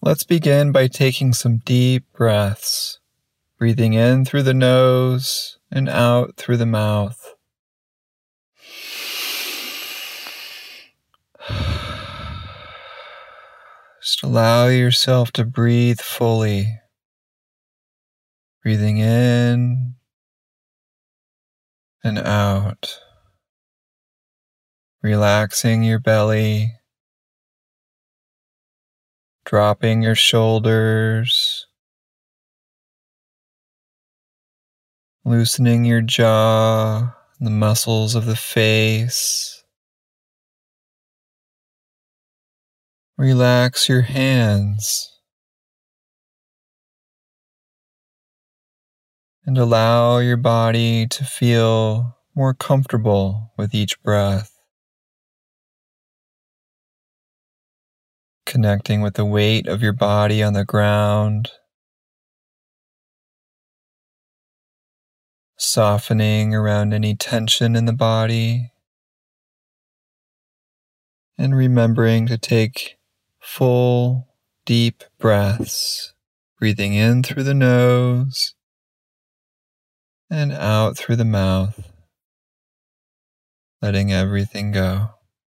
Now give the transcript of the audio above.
Let's begin by taking some deep breaths, breathing in through the nose and out through the mouth. Just allow yourself to breathe fully, breathing in and out, relaxing your belly, dropping your shoulders, loosening your jaw, the muscles of the face. Relax your hands and allow your body to feel more comfortable with each breath, connecting with the weight of your body on the ground, softening around any tension in the body, and remembering to take full, deep breaths, breathing in through the nose and out through the mouth, letting everything go.